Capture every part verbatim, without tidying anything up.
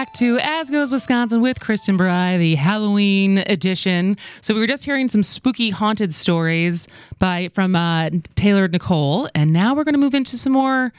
back to As Goes Wisconsin with Kristen Bry, the Halloween edition. So we were just hearing some spooky haunted stories by from uh, Taylor Nicole, and now we're going to move into some more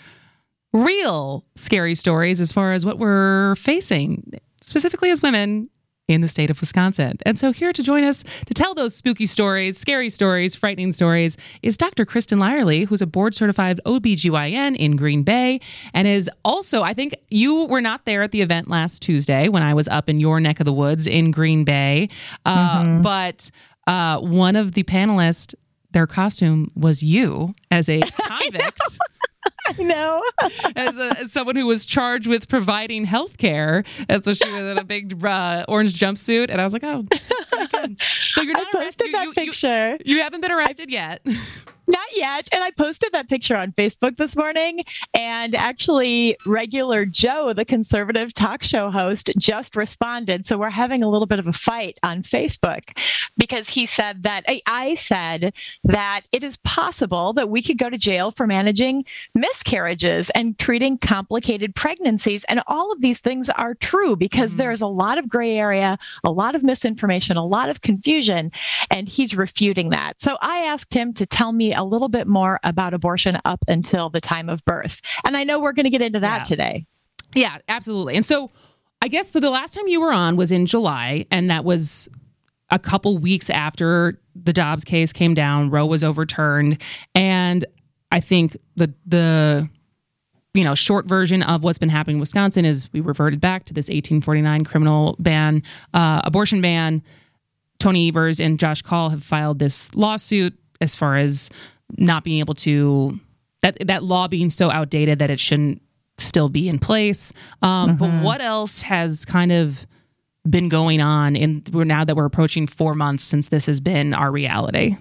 real scary stories as far as what we're facing, specifically as women in the state of Wisconsin. And so here to join us to tell those spooky stories, scary stories, frightening stories is Doctor Kristen Lyerly, who's a board-certified O B G Y N in Green Bay and is also, I think you were not there at the event last Tuesday when I was up in your neck of the woods in Green Bay, uh, mm-hmm. but uh, one of the panelists, their costume was you as a convict. I know. as, a, as someone who was charged with providing health care. And so she was in a big uh, orange jumpsuit. And I was like, oh, that's pretty good. So you're not I posted arrested. that You, picture. You, you haven't been arrested I, yet. Not yet. And I posted that picture on Facebook this morning. And actually, Regular Joe, the conservative talk show host, just responded. So we're having a little bit of a fight on Facebook because he said that I, I said that it is possible that we could go to jail for managing miscarriages and treating complicated pregnancies. And all of these things are true because mm-hmm. there's a lot of gray area, a lot of misinformation, a lot of confusion. And he's refuting that. So I asked him to tell me a little bit more about abortion up until the time of birth. And I know we're going to get into that yeah. today. Yeah, absolutely. And so I guess so the last time you were on was in July, and that was a couple weeks after the Dobbs case came down, Roe was overturned. And I think the the you know short version of what's been happening in Wisconsin is we reverted back to this eighteen forty-nine criminal ban, uh, abortion ban. Tony Evers and Josh Kaul have filed this lawsuit as far as not being able to, that that law being so outdated that it shouldn't still be in place. Um, mm-hmm. But what else has kind of been going on in we're now that we're approaching four months since this has been our reality?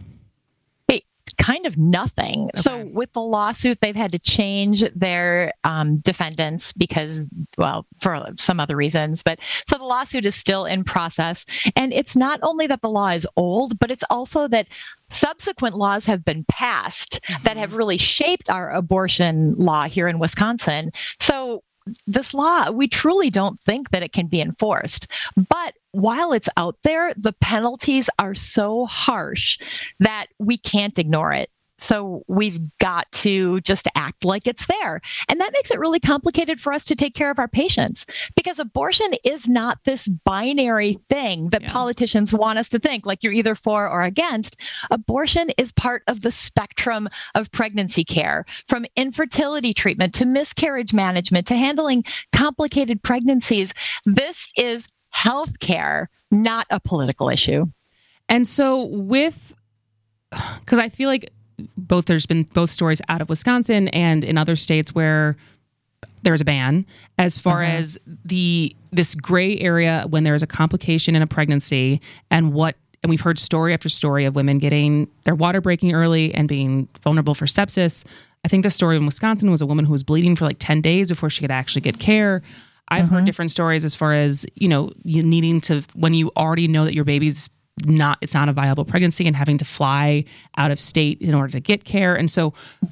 Kind of nothing. Okay. So with the lawsuit, they've had to change their um, defendants because, well, for some other reasons. But so the lawsuit is still in process. And it's not only that the law is old, but it's also that subsequent laws have been passed mm-hmm. that have really shaped our abortion law here in Wisconsin. So this law, we truly don't think that it can be enforced. But while it's out there, the penalties are so harsh that we can't ignore it. So we've got to just act like it's there. And that makes it really complicated for us to take care of our patients because abortion is not this binary thing that yeah. politicians want us to think, like you're either for or against. Abortion is part of the spectrum of pregnancy care, from infertility treatment to miscarriage management to handling complicated pregnancies. This is healthcare, not a political issue. And so with, because I feel like both there's been both stories out of Wisconsin and in other states where there's a ban as far uh-huh. as the this gray area when there is a complication in a pregnancy and what and we've heard story after story of women getting their water breaking early and being vulnerable for sepsis. I think the story in Wisconsin was a woman who was bleeding for like ten days before she could actually get care. I've uh-huh. heard different stories as far as, you know, you needing to, when you already know that your baby's not, it's not a viable pregnancy and having to fly out of state in order to get care. And so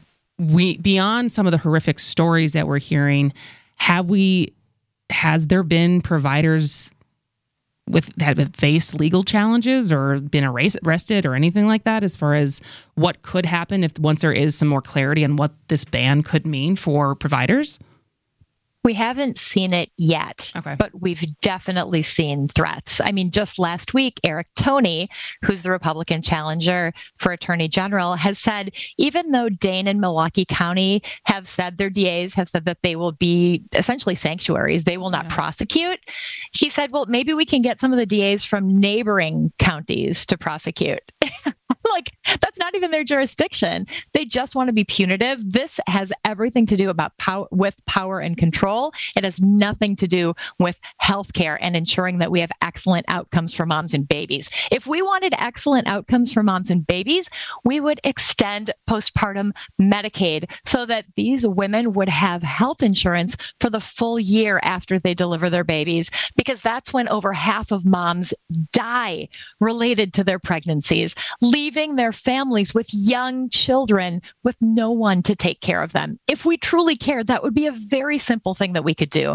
we, beyond some of the horrific stories that we're hearing, have we, has there been providers with that have faced legal challenges or been arrest, arrested or anything like that as far as what could happen if once there is some more clarity on what this ban could mean for providers? We haven't seen it yet, okay. but we've definitely seen threats. I mean, just last week, Eric Toney, who's the Republican challenger for Attorney General, has said, even though Dane and Milwaukee County have said, their D As have said that they will be essentially sanctuaries, they will not yeah. prosecute. He said, well, maybe we can get some of the D As from neighboring counties to prosecute. Like, that's not even their jurisdiction. They just want to be punitive. This has everything to do about power, with power and control. It has nothing to do with healthcare and ensuring that we have excellent outcomes for moms and babies. If we wanted excellent outcomes for moms and babies, we would extend postpartum Medicaid so that these women would have health insurance for the full year after they deliver their babies, because that's when over half of moms die related to their pregnancies, leaving their families with young children with no one to take care of them. If we truly cared, that would be a very simple thing that we could do.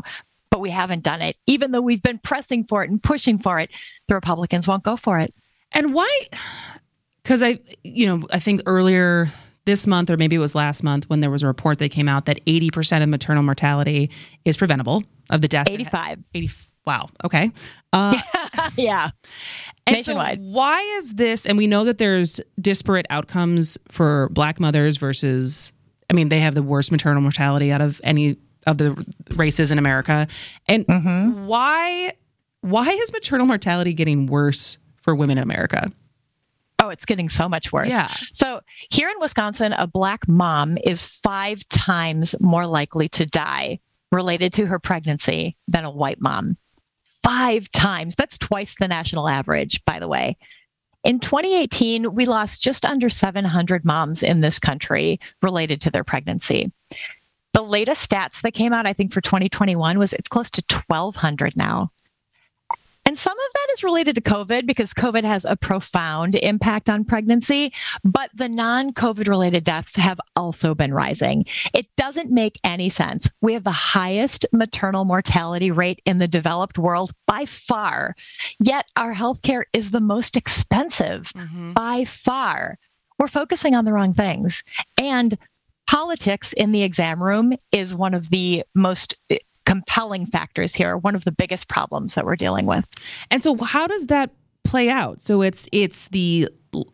but we haven't done it. Even though we've been pressing for it and pushing for it, the Republicans won't go for it. And why? Because I, you know, I think earlier this month, or maybe it was last month, when there was a report that came out that eighty percent of maternal mortality is preventable of the deaths. eighty-five. eighty. Wow. Okay. Uh, yeah. And Nationwide. So why is this? And we know that there's disparate outcomes for Black mothers versus, I mean, they have the worst maternal mortality out of any of the races in America. And mm-hmm. why, why is maternal mortality getting worse for women in America? Oh, it's getting so much worse. Yeah. So here in Wisconsin, a Black mom is five times more likely to die related to her pregnancy than a white mom. Five times. That's twice the national average, by the way. In twenty eighteen, we lost just under seven hundred moms in this country related to their pregnancy. The latest stats that came out, I think, for twenty twenty-one was it's close to twelve hundred now. And some of that is related to COVID because COVID has a profound impact on pregnancy, but the non-COVID related deaths have also been rising. It doesn't make any sense. We have the highest maternal mortality rate in the developed world by far, yet our healthcare is the most expensive mm-hmm. by far. We're focusing on the wrong things. And politics in the exam room is one of the most compelling factors here, one of the biggest problems that we're dealing with. And so how does that play out? So it's it's the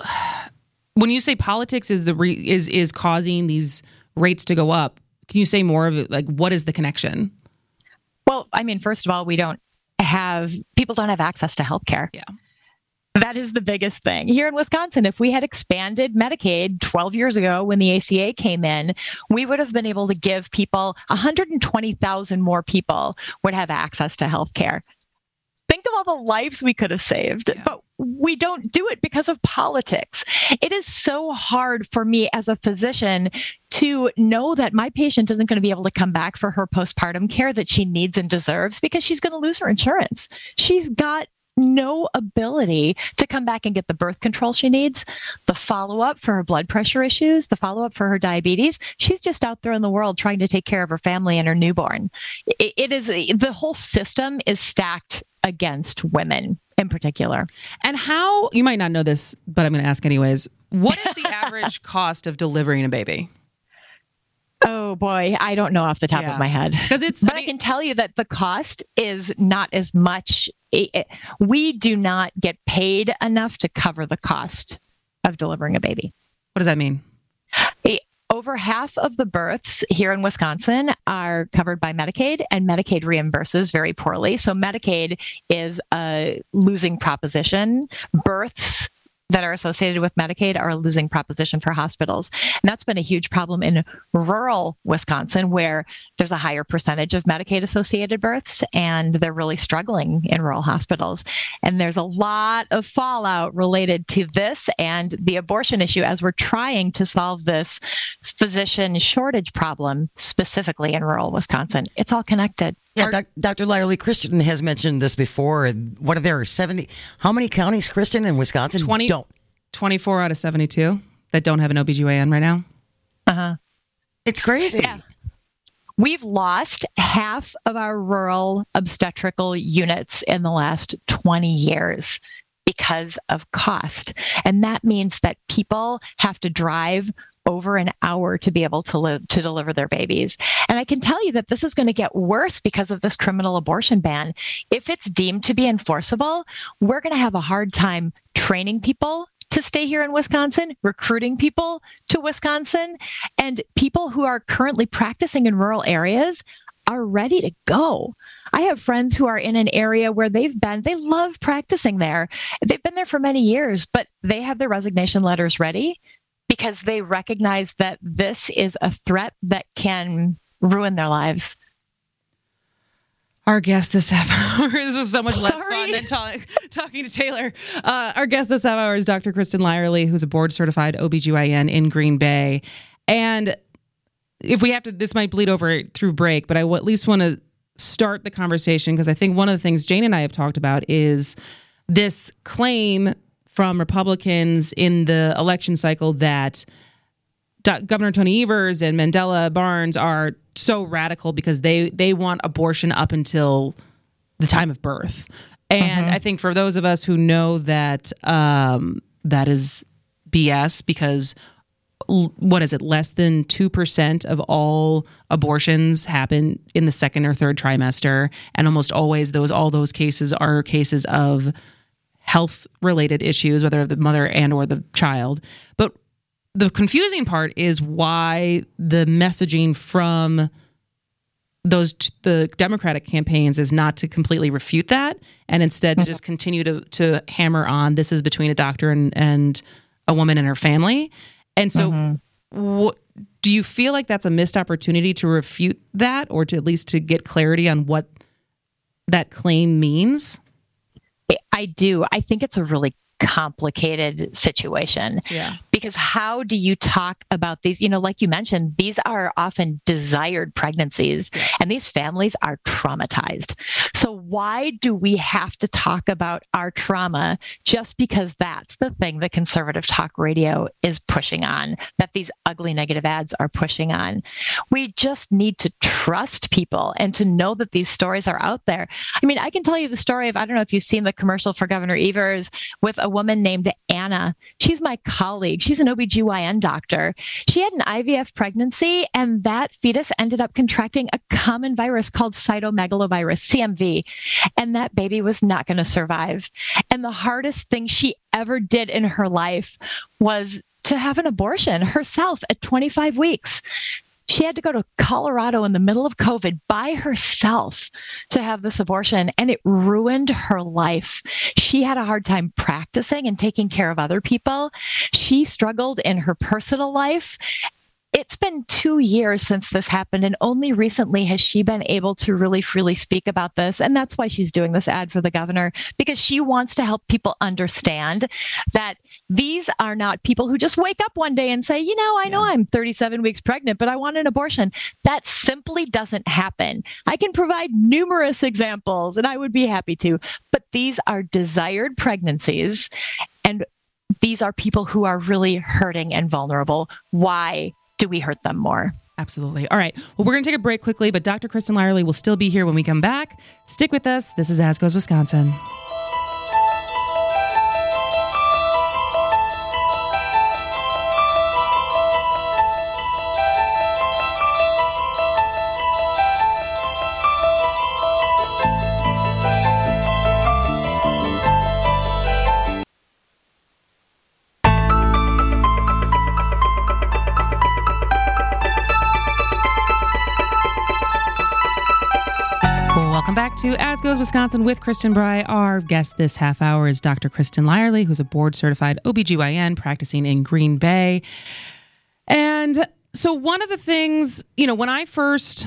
when you say politics is the re, is is causing these rates to go up, can you say more of it? Like, what is the connection? Well, I mean, first of all, we don't have people don't have access to healthcare. Yeah. That is the biggest thing. Here in Wisconsin, if we had expanded Medicaid twelve years ago when the A C A came in, we would have been able to give people one hundred twenty thousand more people would have access to health care. Think of all the lives we could have saved, yeah. but we don't do it because of politics. It is so hard for me as a physician to know that my patient isn't going to be able to come back for her postpartum care that she needs and deserves because she's going to lose her insurance. She's got no ability to come back and get the birth control she needs, the follow-up for her blood pressure issues, the follow-up for her diabetes. She's just out there in the world trying to take care of her family and her newborn. It, it is the whole system is stacked against women in particular. And how, you might not know this, but I'm going to ask anyways, what is the average cost of delivering a baby? Oh boy, I don't know off the top yeah. of my head. Because it's, but I, mean, I can tell you that the cost is not as much. It, it, we do not get paid enough to cover the cost of delivering a baby. What does that mean? It, over half of the births here in Wisconsin are covered by Medicaid, and Medicaid reimburses very poorly. So Medicaid is a losing proposition. Births that are associated with Medicaid are a losing proposition for hospitals. And that's been a huge problem in rural Wisconsin, where there's a higher percentage of Medicaid-associated births, and they're really struggling in rural hospitals. And there's a lot of fallout related to this and the abortion issue as we're trying to solve this physician shortage problem, specifically in rural Wisconsin. It's all connected. Yeah, doc, Doctor Lyerly, Kristen has mentioned this before. What are there, seventy? How many counties, Kristen, in Wisconsin twenty, don't? twenty-four out of seventy-two that don't have an O B G Y N right now. Uh-huh. It's crazy. Yeah. We've lost half of our rural obstetrical units in the last twenty years because of cost. And that means that people have to drive over an hour to be able to live, to deliver their babies. And I can tell you that this is going to get worse because of this criminal abortion ban. If it's deemed to be enforceable, we're going to have a hard time training people to stay here in Wisconsin, recruiting people to Wisconsin, and people who are currently practicing in rural areas are ready to go. I have friends who are in an area where they've been, they love practicing there. They've been there for many years, but they have their resignation letters ready because they recognize that this is a threat that can ruin their lives. Our guest this half hour, this is so much Sorry. less fun than talk, talking to Taylor. Uh, our guest this half hour is Doctor Kristen Lyerly, who's a board-certified O B G Y N in Green Bay. And if we have to, this might bleed over through break, but I w- at least want to start the conversation because I think one of the things Jane and I have talked about is this claim from Republicans in the election cycle that Do- Governor Tony Evers and Mandela Barnes are so radical because they they want abortion up until the time of birth. And mm-hmm. I think for those of us who know that um, that is B S, because l- what is it, less than two percent of all abortions happen in the second or third trimester, and almost always those all those cases are cases of health related issues, whether the mother and or the child. But the confusing part is why the messaging from those the Democratic campaigns is not to completely refute that, and instead to just continue to to hammer on this is between a doctor and, and a woman and her family. And so mm-hmm. wh- do you feel like that's a missed opportunity to refute that, or to at least to get clarity on what that claim means? I do. I think it's a really complicated situation. Yeah. Because how do you talk about these? You know, like you mentioned, these are often desired pregnancies, yeah. and these families are traumatized. So why do we have to talk about our trauma just because that's the thing that conservative talk radio is pushing on, that these ugly negative ads are pushing on? We just need to trust people and to know that these stories are out there. I mean, I can tell you the story of, I don't know if you've seen the commercial for Governor Evers with a woman named Anna. She's my colleague. She's an O B G Y N doctor. She had an I V F pregnancy, and that fetus ended up contracting a common virus called cytomegalovirus, C M V, and that baby was not going to survive. And the hardest thing she ever did in her life was to have an abortion herself at twenty-five weeks. She had to go to Colorado in the middle of COVID by herself to have this abortion, and it ruined her life. She had a hard time practicing and taking care of other people. She struggled in her personal life. It's been two years since this happened, and only recently has she been able to really freely speak about this. And that's why she's doing this ad for the governor, because she wants to help people understand that these are not people who just wake up one day and say, you know, I know yeah. I'm thirty-seven weeks pregnant, but I want an abortion. That simply doesn't happen. I can provide numerous examples, and I would be happy to, but these are desired pregnancies, and these are people who are really hurting and vulnerable. Why do we hurt them more? Absolutely. All right. Well, we're going to take a break quickly, but Doctor Kristen Lyerly will still be here when we come back. Stick with us. This is As Goes Wisconsin. To As Goes Wisconsin with Kristen Bry. Our guest this half hour is Doctor Kristen Lyerly, who's a board-certified O B G Y N practicing in Green Bay. And so one of the things, you know, when I first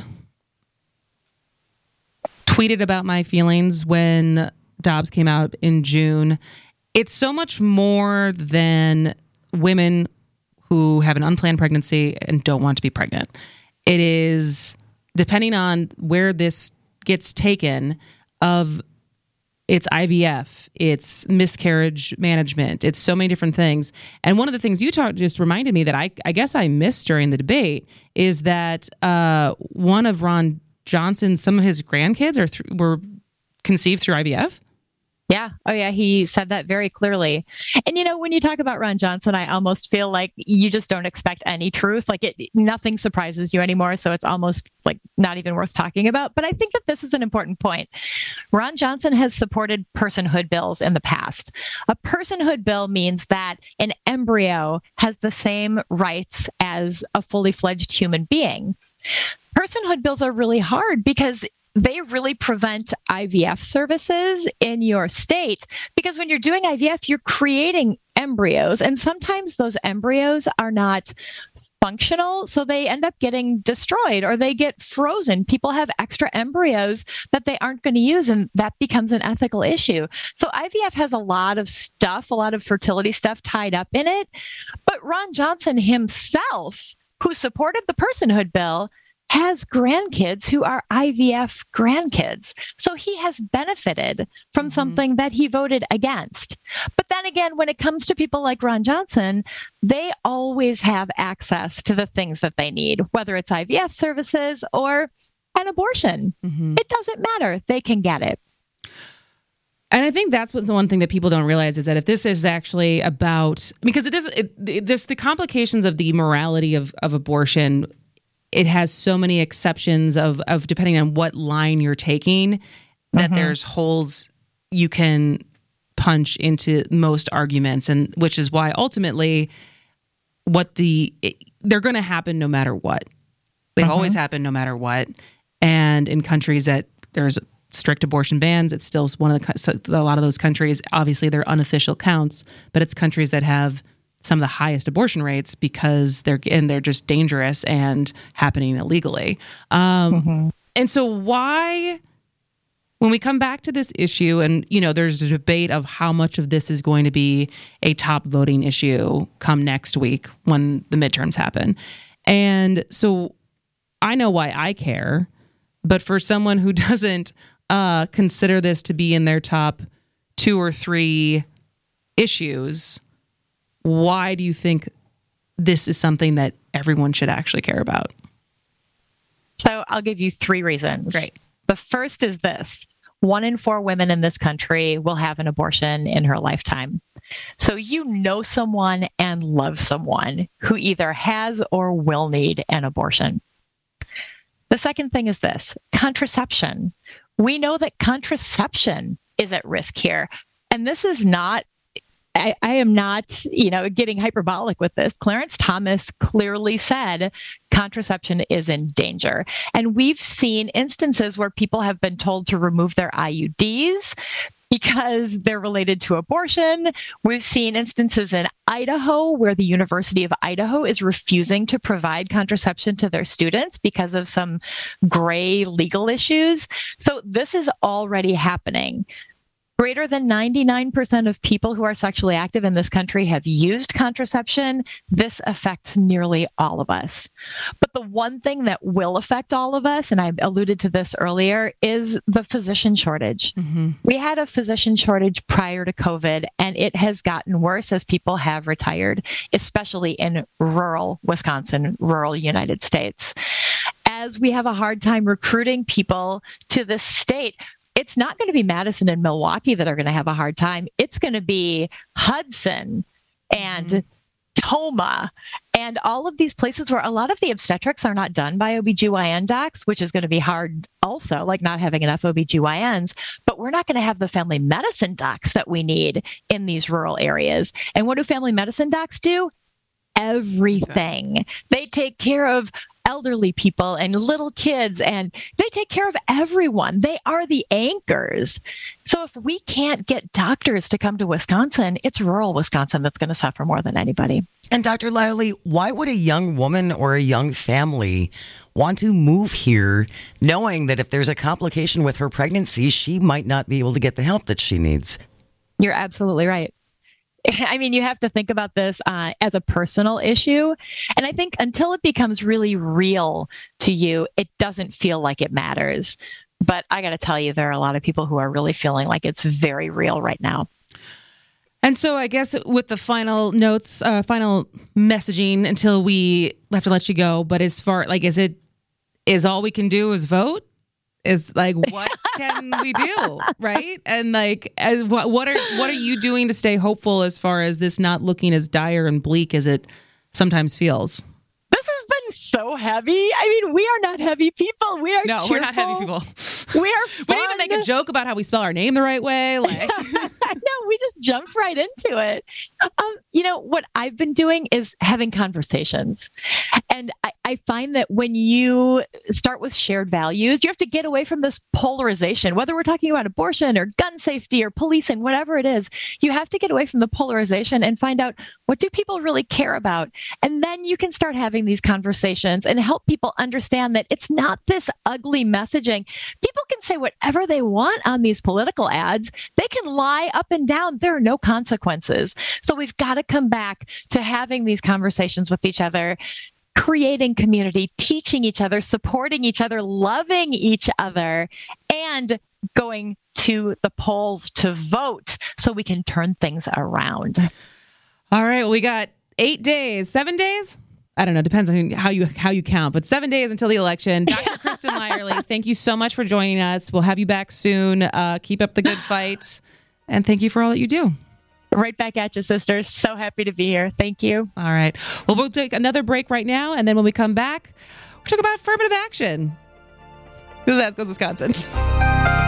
tweeted about my feelings when Dobbs came out in June, it's so much more than women who have an unplanned pregnancy and don't want to be pregnant. It is, depending on where this gets taken, of it's I V F, it's miscarriage management, it's so many different things. And one of the things you talked just reminded me that I, I guess I missed during the debate is that uh, one of Ron Johnson's, some of his grandkids are th- were conceived through I V F. Yeah. Oh, yeah. He said that very clearly. And, you know, when you talk about Ron Johnson, I almost feel like you just don't expect any truth. Like it, nothing surprises you anymore. So it's almost like not even worth talking about. But I think that this is an important point. Ron Johnson has supported personhood bills in the past. A personhood bill means that an embryo has the same rights as a fully fledged human being. Personhood bills are really hard because they really prevent I V F services in your state, because when you're doing I V F, you're creating embryos, and sometimes those embryos are not functional, so they end up getting destroyed or they get frozen. People have extra embryos that they aren't going to use, and that becomes an ethical issue. So I V F has a lot of stuff, a lot of fertility stuff tied up in it. But Ron Johnson himself, who supported the personhood bill, has grandkids who are I V F grandkids. So he has benefited from mm-hmm. something that he voted against. But then again, when it comes to people like Ron Johnson, they always have access to the things that they need, whether it's I V F services or an abortion. Mm-hmm. It doesn't matter. They can get it. And I think that's what's the one thing that people don't realize is that if this is actually about, because it is, it, it, there's the complications of the morality of, of abortion. It has so many exceptions of, of depending on what line you're taking, that mm-hmm. there's holes you can punch into most arguments. And which is why ultimately what the, it, they're going to happen no matter what. They've mm-hmm. always happened no matter what. And in countries that there's strict abortion bans, it's still one of the, so a lot of those countries, obviously they're unofficial counts, but it's countries that have some of the highest abortion rates because they're, and they're just dangerous and happening illegally. Um, mm-hmm. And so why, when we come back to this issue and, you know, there's a debate of how much of this is going to be a top voting issue come next week when the midterms happen. And so I know why I care, but for someone who doesn't uh, consider this to be in their top two or three issues, why do you think this is something that everyone should actually care about? So I'll give you three reasons. Great. The first is this. One in four women in this country will have an abortion in her lifetime. So you know someone and love someone who either has or will need an abortion. The second thing is this, contraception. We know that contraception is at risk here. And this is not, I, I am not, you know, getting hyperbolic with this. Clarence Thomas clearly said contraception is in danger. And we've seen instances where people have been told to remove their I U Ds because they're related to abortion. We've seen instances in Idaho where the University of Idaho is refusing to provide contraception to their students because of some gray legal issues. So this is already happening. Greater than ninety-nine percent of people who are sexually active in this country have used contraception. This affects nearly all of us. But the one thing that will affect all of us, and I alluded to this earlier, is the physician shortage. Mm-hmm. We had a physician shortage prior to COVID, and it has gotten worse as people have retired, especially in rural Wisconsin, rural United States. As we have a hard time recruiting people to this state, it's not going to be Madison and Milwaukee that are going to have a hard time. It's going to be Hudson and mm-hmm. Toma and all of these places where a lot of the obstetrics are not done by O B G Y N docs, which is going to be hard also, like not having enough O B G Y Ns. But we're not going to have the family medicine docs that we need in these rural areas. And what do family medicine docs do? Everything. Okay. They take care of elderly people and little kids, and they take care of everyone. They are the anchors. So if we can't get doctors to come to Wisconsin, it's rural Wisconsin that's going to suffer more than anybody. And Doctor Lally, why would a young woman or a young family want to move here knowing that if there's a complication with her pregnancy, she might not be able to get the help that she needs? You're absolutely right. I mean, you have to think about this uh, as a personal issue. And I think until it becomes really real to you, it doesn't feel like it matters. But I got to tell you, there are a lot of people who are really feeling like it's very real right now. And so I guess with the final notes, uh, final messaging until we have to let you go. But as far like, is it, is all we can do is vote? Is like, what can we do? Right. And like, as, what, what are, what are you doing to stay hopeful as far as this not looking as dire and bleak as it sometimes feels? This has been so heavy. I mean, we are not heavy people. We are No, cheerful. We're not heavy people. We are fun. We didn't even make a joke about how we spell our name the right way. Like, no, we just jumped right into it. Um, you know, what I've been doing is having conversations. And I, I find that when you start with shared values, you have to get away from this polarization, whether we're talking about abortion or gun safety or policing, whatever it is, you have to get away from the polarization and find out, what do people really care about? And then you can start having these conversations and help people understand that it's not this ugly messaging. People can say whatever they want on these political ads. They can lie up and down. There are no consequences. So we've got to come back to having these conversations with each other. creating community, teaching each other, supporting each other, loving each other, and going to the polls to vote so we can turn things around. All right, well, we got eight days, seven days? I don't know. Depends on how you how you count, but seven days until the election. Doctor Kristen Lyerly, thank you so much for joining us. We'll have you back soon. Uh, keep up the good fight, and thank you for all that you do. Right back at you, sisters. So happy to be here. Thank you. All right. Well, we'll take another break right now, and then when we come back, we'll talk about affirmative action. This is Ask Us Wisconsin.